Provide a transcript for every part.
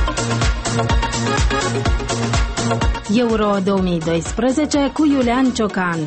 Euro 2012 cu Iulian Ciocan.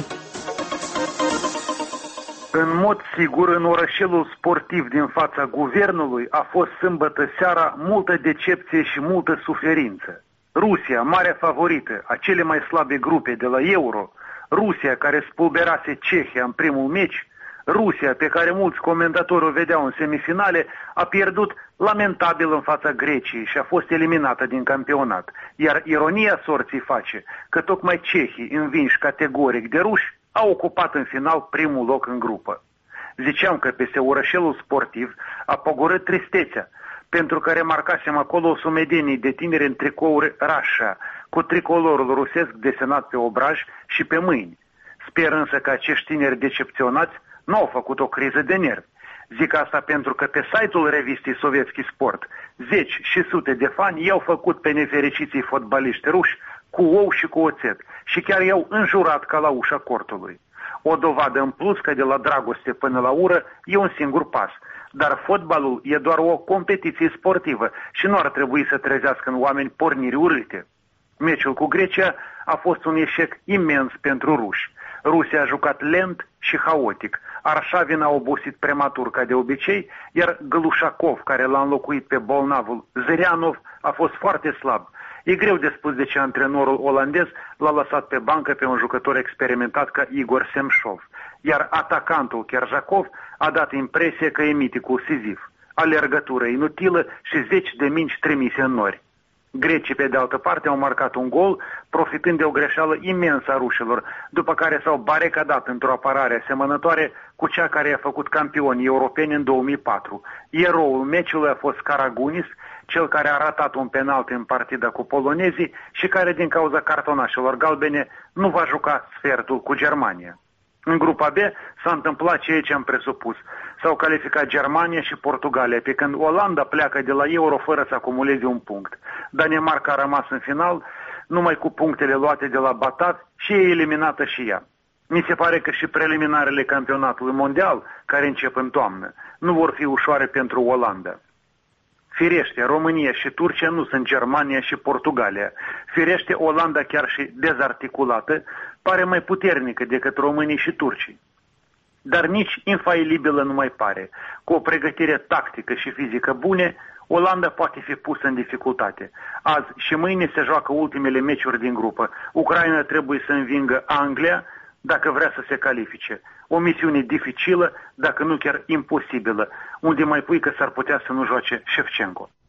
În mod sigur, în orășelul sportiv din fața guvernului a fost sâmbătă seara multă decepție și multă suferință. Rusia, marea favorită a cele mai slabe grupe de la Euro, Rusia care spulberase Cehia în primul meci, Rusia pe care mulți comentatori o vedeau în semifinale, a pierdut lamentabil în fața Greciei și a fost eliminată din campionat. Iar ironia sorții face că tocmai cehii, învinși categoric de ruși, au ocupat în final primul loc în grupă. Ziceam că peste orășelul sportiv a pogorât tristețea, pentru că remarcasem acolo o sumedenie de tineri în tricouri Russia, cu tricolorul rusesc desenat pe obraj și pe mâini. Sper însă că acești tineri decepționați nu au făcut o criză de nervi. Zic asta pentru că pe site-ul revistei Sovietski Sport, zeci și sute de fani i-au făcut pe nefericiții fotbaliști ruși cu ou și cu oțet și chiar i-au înjurat ca la ușa cortului. O dovadă în plus că de la dragoste până la ură e un singur pas. Dar fotbalul e doar o competiție sportivă și nu ar trebui să trezească în oameni porniri urâte. Meciul cu Grecia a fost un eșec imens pentru ruși. Rusia a jucat lent și haotic. Arșavin a obosit prematur ca de obicei, iar Glușacov, care l-a înlocuit pe bolnavul Zăreanov, a fost foarte slab. E greu de spus de ce antrenorul olandez l-a lăsat pe bancă pe un jucător experimentat ca Igor Semșov, iar atacantul Kerjakov a dat impresie că e miticul Sizif, alergătură inutilă și zeci de mingi trimise în nori. Grecii, pe de altă parte, au marcat un gol, profitând de o greșeală imensă a rușilor, după care s-au barecadat într-o apărare asemănătoare cu cea care i-a făcut campioni europeni în 2004. Eroul meciului a fost Karagunis, cel care a ratat un penalti în partida cu polonezii și care, din cauza cartonașelor galbene, nu va juca sfertul cu Germania. În grupa B s-a întâmplat ceea ce am presupus. S-au calificat Germania și Portugalia, pe când Olanda pleacă de la Euro fără să acumuleze un punct. Danemarca a rămas în final numai cu punctele luate de la Batat și e eliminată și ea. Mi se pare că și preliminarele campionatului mondial, care încep în toamnă, nu vor fi ușoare pentru Olanda. Firește, România și Turcia nu sunt Germania și Portugalia. Firește, Olanda, chiar și dezarticulată, pare mai puternică decât românii și turcii. Dar nici infailibilă nu mai pare. Cu o pregătire tactică și fizică bune, Olanda poate fi pusă în dificultate. Azi și mâine se joacă ultimele meciuri din grupă. Ucraina trebuie să învingă Anglia dacă vrea să se califice. O misiune dificilă, dacă nu chiar imposibilă, unde mai pui că s-ar putea să nu joace Șefčenko.